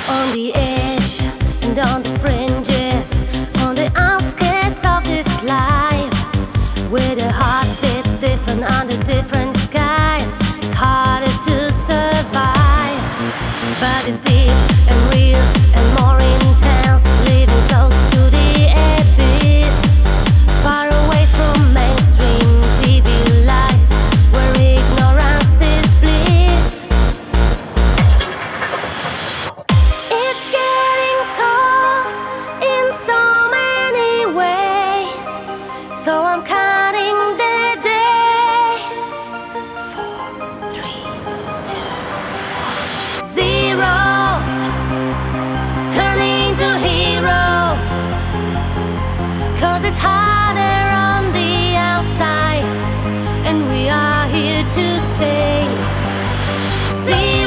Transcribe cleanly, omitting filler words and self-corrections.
On the edge and on the fringes, on the outskirts of this life, where the heart beats different under different skies. It's harder to survive, but it's deep and real and more intense, living close to the abyss, far away from mainstream TV lives, where ignorance is bliss. It's getting cold in so many ways, so I'm counting the days. 4, 3, 2, 1. Zeros turning to heroes, 'cause it's harder on the outside, and we are here to stay. Zeros